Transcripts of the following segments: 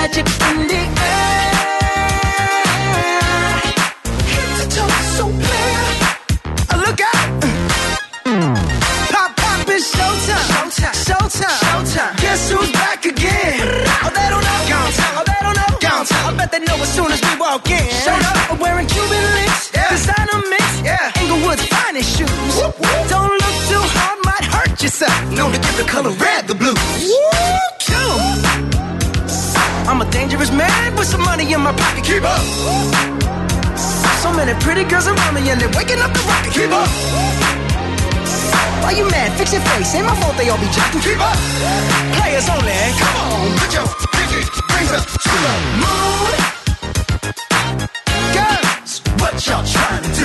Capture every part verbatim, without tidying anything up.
magic in the air. Head to toe so clear. Look out. Pop, pop, it's showtime. Showtime. Showtime. Showtime. Guess who's back again? Oh, they don't know. Downtown. Oh, they don't know. Downtown. I bet they know as soon as we walk in. Showed up. I'm wearing Cuban links. Yeah. Designer mix. Yeah. Inglewood's finest shoes. Whoop, whoop. Don't look too hard, might hurt yourself. Known to give the color red the blues. Woo, I'm a dangerous man with some money in my pocket. Keep up. So many pretty girls around me and they're waking up the rocket. Keep up. Why you mad? Fix your face. Ain't my fault they all be jocking. Keep up. Players only. Come on, put your pinky rings up to the moon. Girls, what y'all trying to do?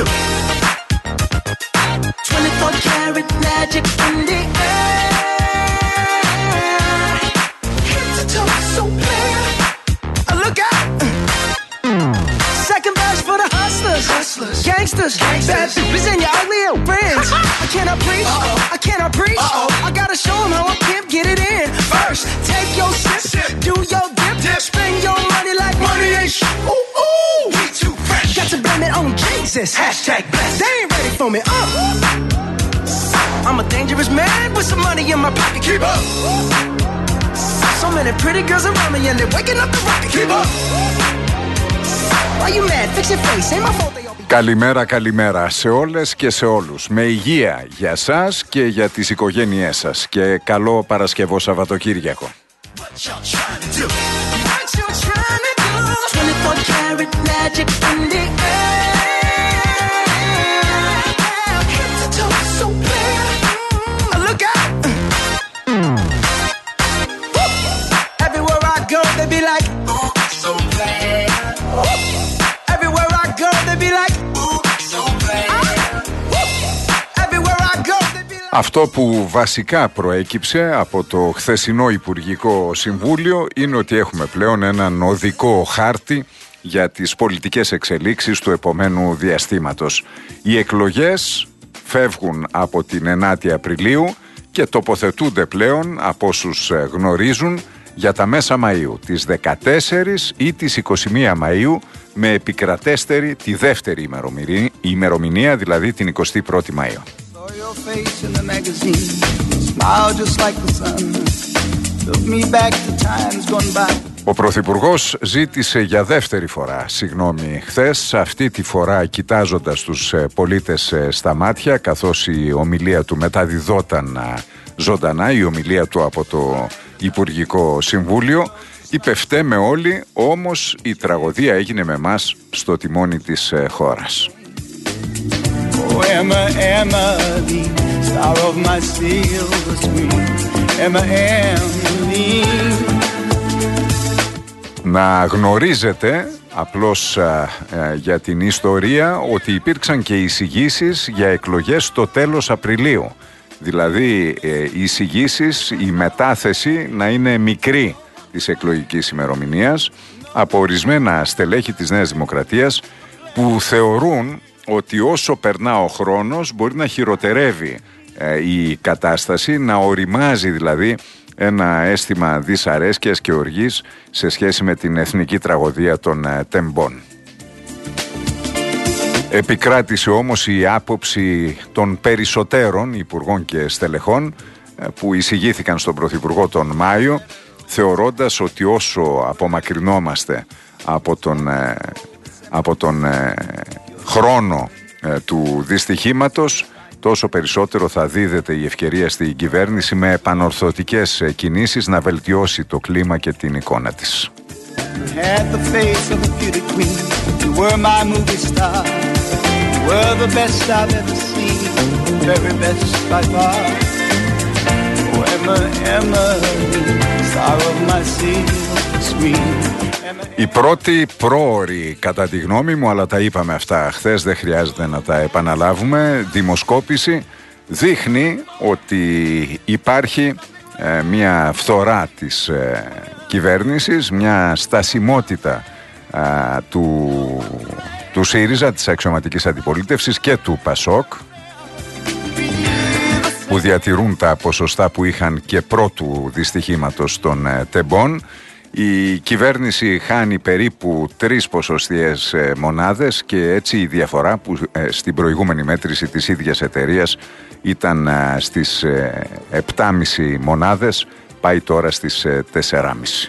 twenty-four karat magic in the air. Head to toe so clear. Look out. Second verse for the hustlers, hustlers, gangsters, gangsters. Bad bitches and your ugly old friends. I cannot preach, Uh-oh. I cannot preach. Uh-oh. I gotta show them how a pimp get it in. First, take your sip, sip. Do your dip, dip, spend your money like money ain't shit. Ooh, ooh, we too fresh. Got to blame it on Jesus. Hashtag blessed. They ain't ready for me. Uh. I'm a dangerous man with some money in my pocket. Keep up. So many pretty girls around me and they're waking up the rocket. Keep up. Why you mad? Fix your face. Ain't my fault they all be... Καλημέρα, καλημέρα σε όλες και σε όλους. Με υγεία για σας και για τις οικογένειές σας. Και καλό Παρασκευό Σαββατοκύριακο. Be like, ooh, so bad. Everywhere I go, they be like, ooh, so bad. Everywhere I go, they be like... Αυτό που βασικά προέκυψε από το χθεσινό Υπουργικό Συμβούλιο είναι ότι έχουμε πλέον έναν οδικό χάρτη για τις πολιτικές εξελίξεις του επομένου διαστήματος. Οι εκλογές φεύγουν από την ενάτη Απριλίου και τοποθετούνται πλέον από όσους γνωρίζουν για τα μέσα Μαΐου, τις δεκατέσσερις ή τις είκοσι μία Μαΐου, με επικρατέστερη τη δεύτερη ημερομηνία, ημερομηνία δηλαδή την εικοστή πρώτη Μαΐου. Ο Πρωθυπουργός ζήτησε για δεύτερη φορά συγγνώμη χθες, αυτή τη φορά κοιτάζοντας τους πολίτες στα μάτια, καθώς η ομιλία του μεταδιδόταν ζωντανά, η ομιλία του από το Υπουργικό Συμβούλιο. Είπε φταίμε όλοι, όμως η τραγωδία έγινε με εμάς στο τιμόνι της ε, χώρας. Oh, Emma, Emma, the star of my silver screen. Emma, Emma, να γνωρίζετε απλώς α, α, για την ιστορία ότι υπήρξαν και εισηγήσεις για εκλογές στο τέλος Απριλίου. Δηλαδή ε, οι εισηγήσεις, η μετάθεση να είναι μικρή της εκλογικής ημερομηνίας από ορισμένα στελέχη της Νέας Δημοκρατίας που θεωρούν ότι όσο περνά ο χρόνος μπορεί να χειροτερεύει ε, η κατάσταση, να οριμάζει δηλαδή ένα αίσθημα δυσαρέσκειας και οργής σε σχέση με την εθνική τραγωδία των ε, τεμπών. Επικράτησε όμως η άποψη των περισσότερων υπουργών και στελεχών που εισηγήθηκαν στον Πρωθυπουργό τον Μάιο, θεωρώντας ότι όσο απομακρυνόμαστε από τον, από τον χρόνο του δυστυχήματος, τόσο περισσότερο θα δίδεται η ευκαιρία στην κυβέρνηση με επανορθωτικές κινήσεις να βελτιώσει το κλίμα και την εικόνα της. Had the face of a beauty queen. You were my movie star. You were the best I've ever seen. Very best by far. Oh, Emma, Emma, star of my silver screen. Η πρώτη πρόωρη, κατά τη γνώμη μου, αλλά τα είπαμε αυτά χθες, δεν χρειάζεται να τα επαναλάβουμε, δημοσκόπηση δείχνει ότι υπάρχει ε, μια φθορά της ε, κυβέρνησης, μια στασιμότητα α, του, του ΣΥΡΙΖΑ, της αξιωματικής αντιπολίτευσης και του ΠΑΣΟΚ, που διατηρούν τα ποσοστά που είχαν και πρώτου δυστυχήματος των ε, τεμπών, Η κυβέρνηση χάνει περίπου τρεις ποσοστιαίες μονάδες και έτσι η διαφορά που στην προηγούμενη μέτρηση της ίδιας εταιρείας ήταν στις επτά κόμμα πέντε μονάδες, πάει τώρα στις τέσσερα κόμμα πέντε.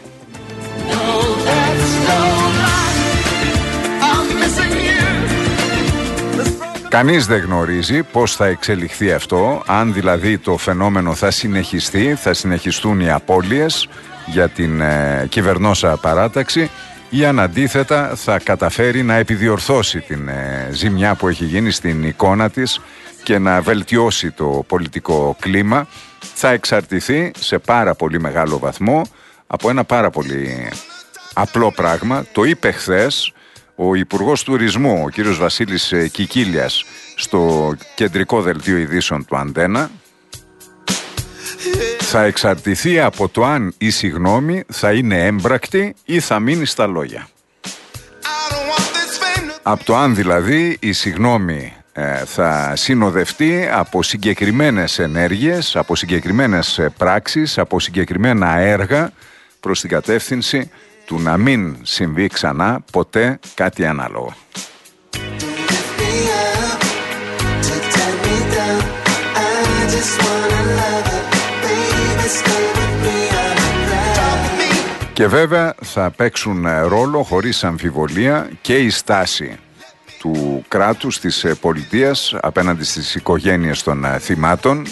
Κανείς δεν γνωρίζει πώς θα εξελιχθεί αυτό, αν δηλαδή το φαινόμενο θα συνεχιστεί, θα συνεχιστούν οι απώλειες για την ε, κυβερνόσα παράταξη ή αν αντίθετα θα καταφέρει να επιδιορθώσει την ε, ζημιά που έχει γίνει στην εικόνα της και να βελτιώσει το πολιτικό κλίμα. Θα εξαρτηθεί σε πάρα πολύ μεγάλο βαθμό από ένα πάρα πολύ απλό πράγμα. Το είπε χθες ο Υπουργός Τουρισμού, ο κύριος Βασίλης Κικίλιας, στο κεντρικό δελτίο ειδήσεων του Αντένα. Θα εξαρτηθεί από το αν η συγγνώμη θα είναι έμπρακτη ή θα μείνει στα λόγια. Από το αν δηλαδή η συγγνώμη ε, θα συνοδευτεί από συγκεκριμένες ενέργειες, από συγκεκριμένες πράξεις, από συγκεκριμένα έργα προς την κατεύθυνση του να μην συμβεί ξανά ποτέ κάτι ανάλογο. Και βέβαια θα παίξουν ρόλο χωρίς αμφιβολία και η στάση του κράτους, της πολιτείας απέναντι στις οικογένειες των θυμάτων.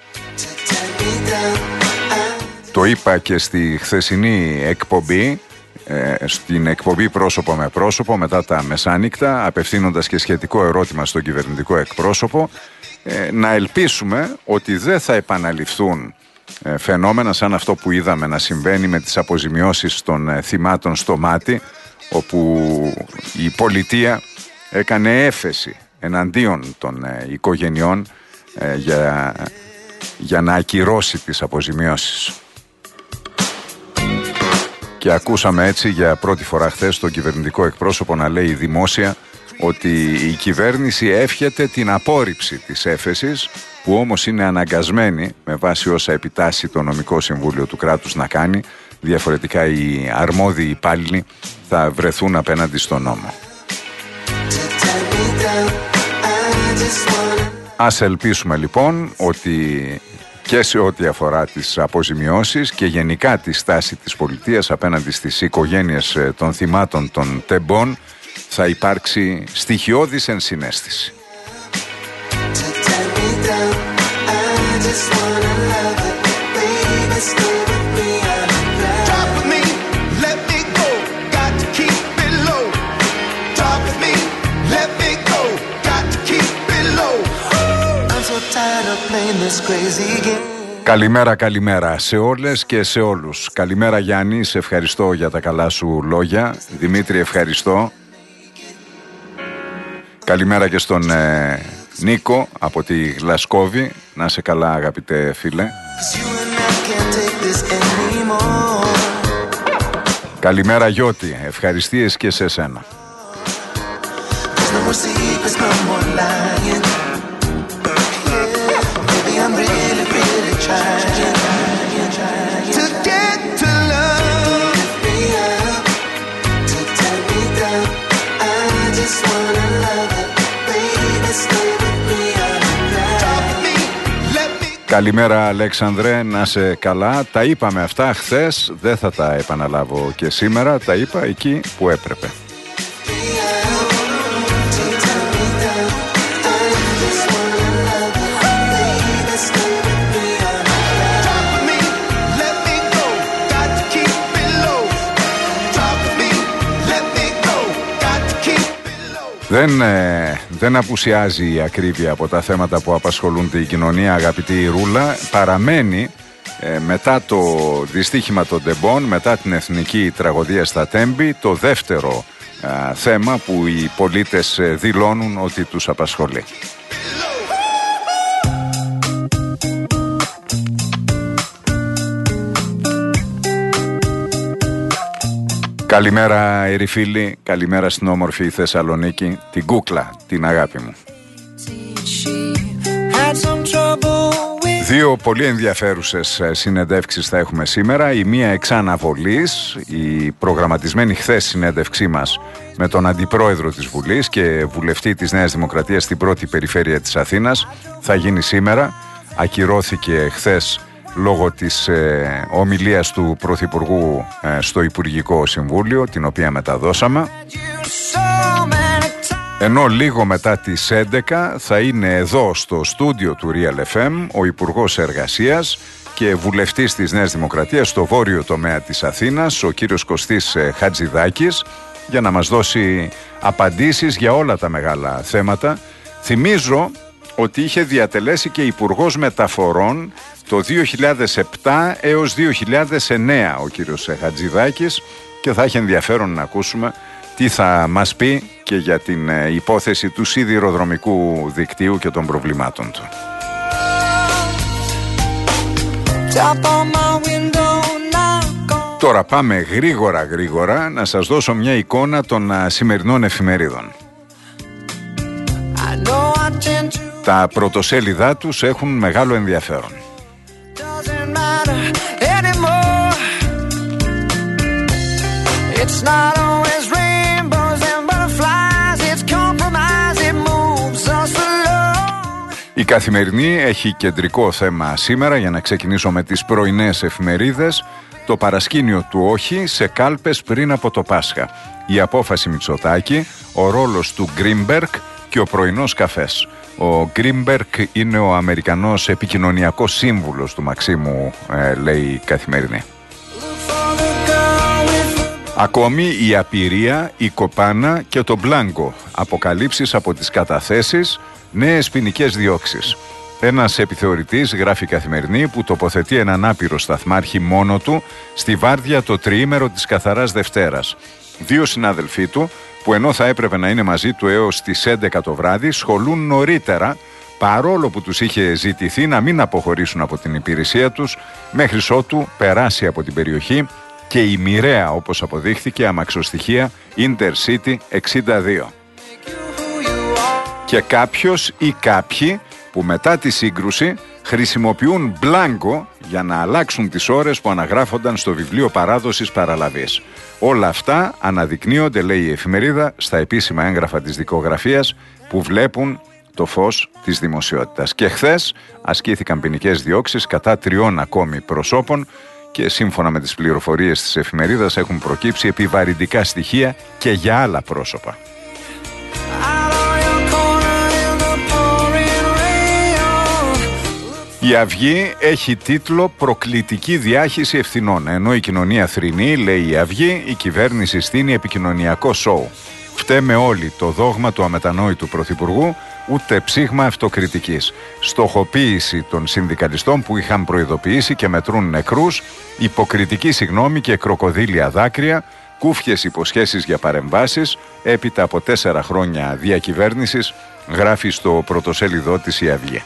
Το είπα και στη χθεσινή εκπομπή, στην εκπομπή πρόσωπο με πρόσωπο μετά τα μεσάνυχτα, απευθύνοντας και σχετικό ερώτημα στον κυβερνητικό εκπρόσωπο, να ελπίσουμε ότι δεν θα επαναληφθούν φαινόμενα σαν αυτό που είδαμε να συμβαίνει με τις αποζημιώσεις των θυμάτων στο Μάτι, όπου η πολιτεία έκανε έφεση εναντίον των οικογενειών για, για να ακυρώσει τις αποζημιώσεις. Και ακούσαμε έτσι για πρώτη φορά χθες τον κυβερνητικό εκπρόσωπο να λέει δημόσια ότι η κυβέρνηση εύχεται την απόρριψη της έφεσης, που όμως είναι αναγκασμένη με βάση όσα επιτάσσει το νομικό συμβούλιο του κράτους να κάνει. Διαφορετικά οι αρμόδιοι υπάλληλοι θα βρεθούν απέναντι στον νόμο. Ας ελπίσουμε λοιπόν ότι και σε ό,τι αφορά τις αποζημιώσεις και γενικά τη στάση της πολιτείας απέναντι στις οικογένειες των θυμάτων των τεμπών θα υπάρξει στοιχειώδης ενσυναίσθηση. Καλημέρα, καλημέρα σε όλες και σε όλους. Καλημέρα Γιάννη, σε ευχαριστώ για τα καλά σου λόγια. Δημήτρη, ευχαριστώ. Καλημέρα και στον ε, Νίκο από τη Γλασκόβη. Να είσαι καλά αγαπητέ φίλε. Καλημέρα Γιώτη, ευχαριστίες και σε σένα. Καλημέρα Αλέξανδρε, να σε καλά. Τα είπαμε αυτά χθες, δεν θα τα επαναλάβω και σήμερα. Τα είπα εκεί που έπρεπε. Δεν, ε, δεν απουσιάζει η ακρίβεια από τα θέματα που απασχολούν την κοινωνία, αγαπητή Ρούλα. Παραμένει ε, μετά το δυστύχημα των τεμπών, μετά την εθνική τραγωδία στα Τέμπη, το δεύτερο ε, θέμα που οι πολίτες ε, δηλώνουν ότι τους απασχολεί. Καλημέρα Ερυφίλη, καλημέρα στην όμορφη Θεσσαλονίκη, την κούκλα, την αγάπη μου. Δύο πολύ ενδιαφέρουσες συνεντεύξεις θα έχουμε σήμερα. Η μία εξ αναβολής, η προγραμματισμένη χθες συνέντευξή μας με τον Αντιπρόεδρο της Βουλής και βουλευτή της Νέας Δημοκρατίας στην πρώτη περιφέρεια της Αθήνας, θα γίνει σήμερα. Ακυρώθηκε χθες λόγω της ε, ομιλίας του Πρωθυπουργού ε, στο Υπουργικό Συμβούλιο, την οποία μεταδώσαμε. Ενώ λίγο μετά τις έντεκα θα είναι εδώ στο στούντιο του Real εφ εμ ο Υπουργός Εργασίας και βουλευτής της Νέας Δημοκρατίας στο βόρειο τομέα της Αθήνας, ο κύριος Κωστής Χατζηδάκης, για να μας δώσει απαντήσεις για όλα τα μεγάλα θέματα. Θυμίζω ότι είχε διατελέσει και Υπουργός Μεταφορών το δύο χιλιάδες επτά έως δύο χιλιάδες εννέα ο κύριος Χατζηδάκης και θα έχει ενδιαφέρον να ακούσουμε τι θα μας πει και για την ε, υπόθεση του σιδηροδρομικού δικτύου και των προβλημάτων του. Τώρα πάμε γρήγορα γρήγορα να σας δώσω μια εικόνα των α, σημερινών εφημερίδων. Τα πρωτοσέλιδά τους έχουν μεγάλο ενδιαφέρον. Η Καθημερινή έχει κεντρικό θέμα σήμερα, για να ξεκινήσω με τις πρωινές εφημερίδες, το παρασκήνιο του όχι σε κάλπες πριν από το Πάσχα. Η απόφαση Μητσοτάκη, ο ρόλος του Γκρίνμπεργκ και ο πρωινός καφές. Ο Γκρίνμπεργκ είναι ο Αμερικανός επικοινωνιακός σύμβουλος του Μαξίμου, ε, λέει η Καθημερινή. Ακόμη η απειρία, η κοπάνα και το μπλάνκο. Αποκαλύψεις από τις καταθέσεις, νέες ποινικές διώξεις. Ένας επιθεωρητής, γράφει η Καθημερινή, που τοποθετεί έναν άπειρο σταθμάρχη μόνο του στη βάρδια το τριήμερο της Καθαράς Δευτέρας. Δύο συνάδελφοί του, που ενώ θα έπρεπε να είναι μαζί του έως τις έντεκα το βράδυ, σχολούν νωρίτερα, παρόλο που τους είχε ζητηθεί να μην αποχωρήσουν από την υπηρεσία τους, μέχρι ότου περάσει από την περιοχή και η μοιραία, όπως αποδείχθηκε, αμαξοστοιχεία Intercity εξήντα δύο. Και κάποιος ή κάποιοι που μετά τη σύγκρουση χρησιμοποιούν μπλάνκο για να αλλάξουν τις ώρες που αναγράφονταν στο βιβλίο παράδοσης παραλαβής. Όλα αυτά αναδεικνύονται, λέει η εφημερίδα, στα επίσημα έγγραφα της δικογραφίας που βλέπουν το φως της δημοσιότητας. Και χθες ασκήθηκαν ποινικές διώξεις κατά τριών ακόμη προσώπων και σύμφωνα με τις πληροφορίες της εφημερίδας έχουν προκύψει επιβαρυντικά στοιχεία και για άλλα πρόσωπα. Η Αυγή έχει τίτλο «Προκλητική διάχυση ευθυνών». Ενώ η κοινωνία θρηνεί, λέει η Αυγή, η κυβέρνηση στείνει επικοινωνιακό σόου. Φταίμε όλοι, το δόγμα του αμετανόητου πρωθυπουργού, ούτε ψήγμα αυτοκριτικής. Στοχοποίηση των συνδικαλιστών που είχαν προειδοποιήσει και μετρούν νεκρούς, υποκριτική συγγνώμη και κροκοδίλια δάκρυα, κούφιες υποσχέσεις για παρεμβάσεις, έπειτα από τέσσερα χρόνια διακυβέρνησης, γράφει στο πρωτοσέλιδό της η Αυγή.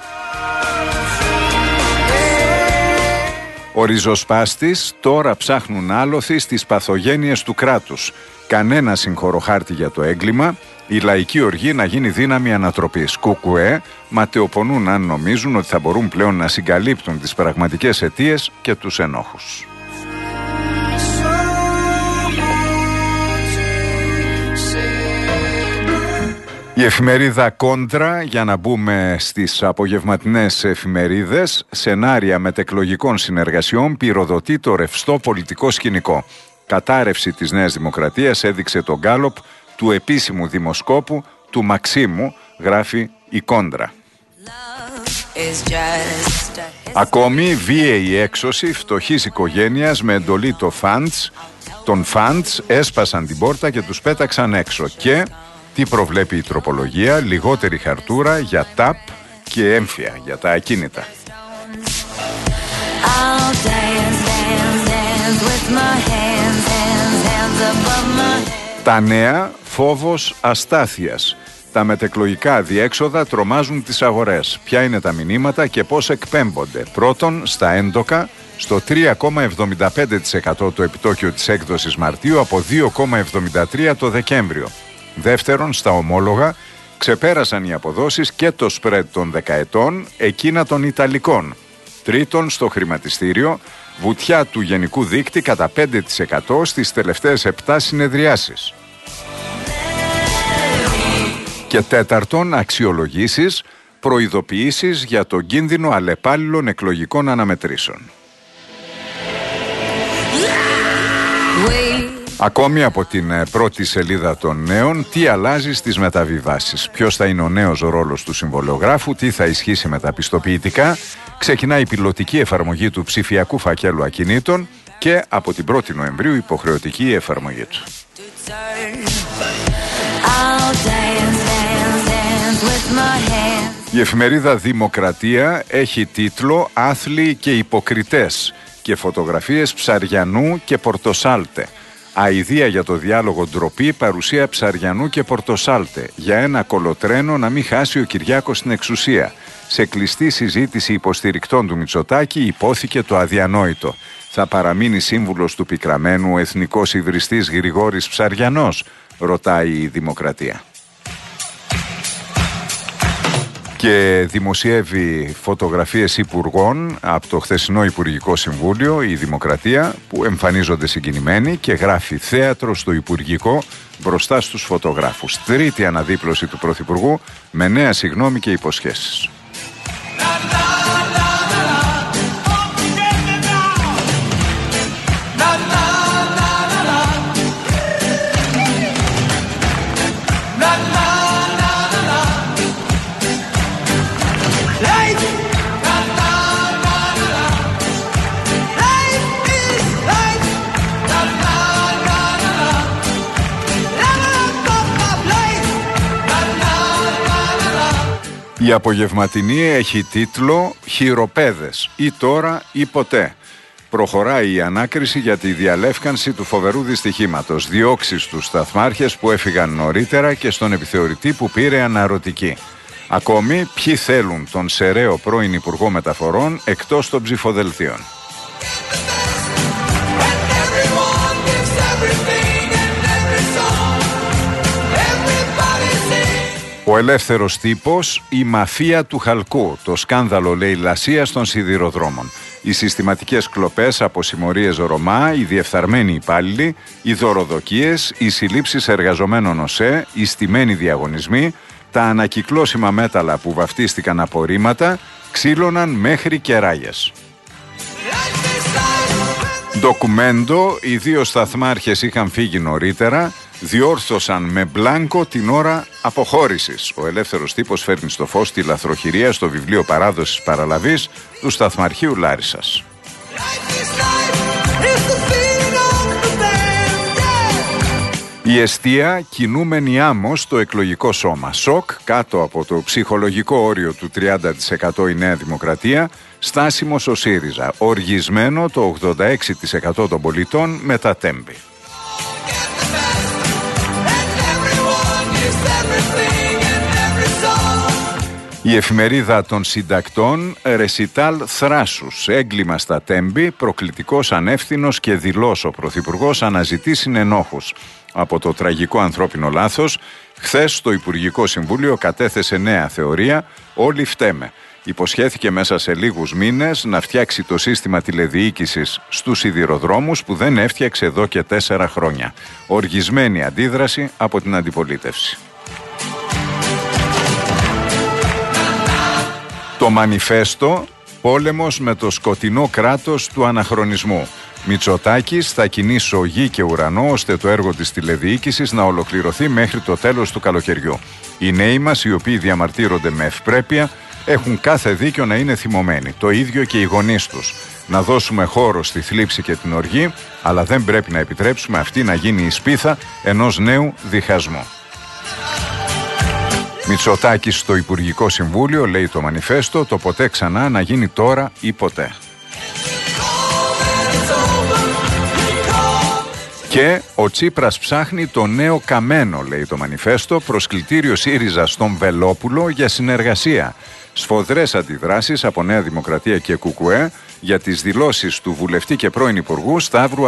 Ο ριζοσπάστης τώρα ψάχνουν άλοθη στις παθογένειες του κράτους. Κανένα συγχωροχάρτη για το έγκλημα, η λαϊκή οργή να γίνει δύναμη ανατροπής. Κουκουέ ματαιοπονούν αν νομίζουν ότι θα μπορούν πλέον να συγκαλύπτουν τις πραγματικές αιτίες και τους ενόχους. Η εφημερίδα Κόντρα, για να μπούμε στις απογευματινές εφημερίδες, σενάρια μετεκλογικών συνεργασιών πυροδοτεί το ρευστό πολιτικό σκηνικό. Κατάρρευση της Νέας Δημοκρατίας έδειξε τον γκάλοπ του επίσημου δημοσκόπου του Μαξίμου, γράφει η Κόντρα. Ακόμη βίαιη έξωση φτωχής οικογένειας με εντολή το Funds. Τον Funds έσπασαν την πόρτα και τους πέταξαν έξω. Και τι προβλέπει η τροπολογία? Λιγότερη χαρτούρα για ταπ και έμφυα για τα ακίνητα. Τα νέα, φόβος αστάθειας. Τα μετεκλογικά αδιέξοδα τρομάζουν τις αγορές. Ποια είναι τα μηνύματα και πώς εκπέμπονται? Πρώτον, στα έντοκα, στο τρία κόμμα εβδομήντα πέντε τοις εκατό το επιτόκιο της έκδοσης Μαρτίου από δύο κόμμα εβδομήντα τρία τοις εκατό το Δεκέμβριο. Δεύτερον, στα ομόλογα, Ξεπέρασαν οι αποδόσεις και το σπρέντ των δεκαετών, εκείνα των Ιταλικών. Τρίτον, στο χρηματιστήριο, βουτιά του γενικού δείκτη κατά πέντε τοις εκατό στις τελευταίες επτά συνεδριάσεις. Και τέταρτον, αξιολογήσεις, προειδοποιήσεις για τον κίνδυνο αλλεπάλληλων εκλογικών αναμετρήσεων. Ακόμη από την πρώτη σελίδα των νέων, τι αλλάζει στις μεταβιβάσεις, ποιος θα είναι ο νέος ρόλος του συμβολιογράφου, τι θα ισχύσει με τα πιστοποιητικά, ξεκινά η πιλωτική εφαρμογή του ψηφιακού φακέλου ακινήτων και από την πρώτη Νοεμβρίου υποχρεωτική εφαρμογή του. Η εφημερίδα Δημοκρατία έχει τίτλο «Άθλοι και υποκριτές» και φωτογραφίες Ψαριανού και Πορτοσάλτε. Αηδία για το διάλογο ντροπή, παρουσία Ψαριανού και Πορτοσάλτε. Για ένα κολοτρένο να μην χάσει ο Κυριάκος την εξουσία. Σε κλειστή συζήτηση υποστηρικτών του Μητσοτάκη υπόθηκε το αδιανόητο. Θα παραμείνει σύμβουλος του πικραμένου ο εθνικός ιδρυστής Γρηγόρης Ψαριανός, ρωτάει η Δημοκρατία. Και δημοσιεύει φωτογραφίες υπουργών από το χθεσινό Υπουργικό Συμβούλιο, η Δημοκρατία, που εμφανίζονται συγκινημένοι και γράφει θέατρο στο Υπουργικό μπροστά στους φωτογράφους. Τρίτη αναδίπλωση του Πρωθυπουργού με νέα συγγνώμη και υποσχέσεις. Η απογευματινή έχει τίτλο «Χειροπέδες, ή τώρα ή ποτέ». Προχωράει η ανάκριση για τη διαλεύκανση του φοβερού δυστυχήματος. Διώξεις στους σταθμάρχες που έφυγαν νωρίτερα και στον επιθεωρητή που πήρε αναρωτική. Ακόμη, ποιοι θέλουν τον σεραίο πρώην Υπουργό Μεταφορών εκτός των ψηφοδελτίων. Ο ελεύθερος τύπος, η μαφία του χαλκού, το σκάνδαλο λαιλασίας των σιδηροδρόμων. Οι συστηματικές κλοπές από συμμορίες Ρωμά, οι διεφθαρμένοι υπάλληλοι, οι δωροδοκίες, οι συλλήψεις εργαζομένων ΟΣΕ, οι στημένοι διαγωνισμοί, τα ανακυκλώσιμα μέταλλα που βαφτίστηκαν απορρίμματα, ξύλωναν μέχρι και ράγες. Ντοκουμέντο, οι δύο σταθμάρχες είχαν φύγει νωρίτερα, διόρθωσαν με μπλάνκο την ώρα αποχώρησης. Ο ελεύθερος τύπος φέρνει στο φως τη λαθροχειρία στο βιβλίο παράδοσης παραλαβής του Σταθμαρχείου Λάρισσας. Η εστία κινούμενη άμμο στο εκλογικό σώμα. Σοκ κάτω από το ψυχολογικό όριο του τριάντα τοις εκατό η Νέα Δημοκρατία, στάσιμος ο ΣΥΡΙΖΑ, οργισμένο το ογδόντα έξι τοις εκατό των πολιτών με τα τέμπη. Η εφημερίδα των συντακτών, ρεσιτάλ θράσους, έγκλημα στα τέμπη, προκλητικός, ανεύθυνος και δηλός ο Πρωθυπουργός αναζητεί συνενόχους. Από το τραγικό ανθρώπινο λάθος, χθες το Υπουργικό Συμβούλιο κατέθεσε νέα θεωρία, όλοι φταίμε. Υποσχέθηκε μέσα σε λίγους μήνες να φτιάξει το σύστημα τηλεδιοίκησης στους σιδηροδρόμους που δεν έφτιαξε εδώ και τέσσερα χρόνια. Οργισμένη αντίδραση από την αντιπολίτευση. Το μανιφέστο, πόλεμος με το σκοτεινό κράτος του αναχρονισμού. Μητσοτάκης θα κινήσει γη και ουρανό ώστε το έργο της τηλεδιοίκησης να ολοκληρωθεί μέχρι το τέλος του καλοκαιριού. Οι νέοι μας, οι οποίοι διαμαρτύρονται με ευπρέπεια, έχουν κάθε δίκιο να είναι θυμωμένοι. Το ίδιο και οι γονείς τους. Να δώσουμε χώρο στη θλίψη και την οργή, αλλά δεν πρέπει να επιτρέψουμε αυτή να γίνει η σπίθα ενός νέου διχασμού. Μητσοτάκης στο Υπουργικό Συμβούλιο, λέει το μανιφέστο, το ποτέ ξανά να γίνει τώρα ή ποτέ. Και ο Τσίπρας ψάχνει το νέο καμένο, λέει το μανιφέστο, προσκλητήριο ΣΥΡΙΖΑ στον Βελόπουλο για συνεργασία. Σφοδρές αντιδράσεις από Νέα Δημοκρατία και ΚΚΕ για τις δηλώσεις του βουλευτή και πρώην Υπουργού Σταύρου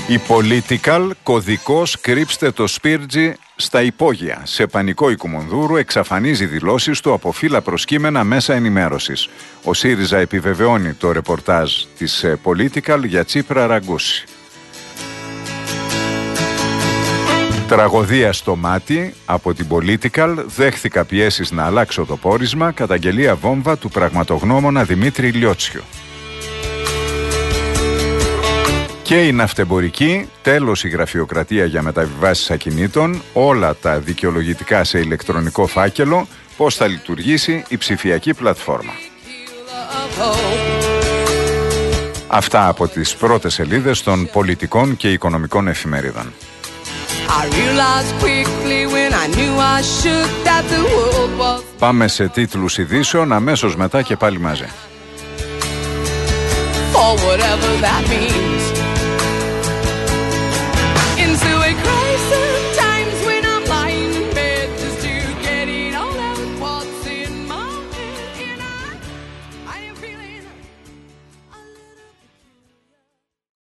Η Political, κωδικός κρύψτε το Σπίρτζι στα υπόγεια. Σε πανικό η Κουμουνδούρου εξαφανίζει δηλώσεις του από φύλλα προσκύμενα μέσα ενημέρωσης. Ο ΣΥΡΙΖΑ επιβεβαιώνει το ρεπορτάζ της Political για Τσίπρα Ραγκούση. Τραγωδία στο μάτι από την Political, δέχθηκα πιέσεις να αλλάξω το πόρισμα, καταγγελία βόμβα του πραγματογνώμονα Δημήτρη Λιώτσιου. Και η ναυτεμπορική, τέλος η γραφειοκρατία για μεταβιβάσεις ακινήτων, όλα τα δικαιολογητικά σε ηλεκτρονικό φάκελο, πώς θα λειτουργήσει η ψηφιακή πλατφόρμα. Αυτά από τις πρώτες σελίδες των πολιτικών και οικονομικών εφημερίδων. Πάμε σε τίτλους ειδήσεων αμέσως μετά και πάλι μαζί.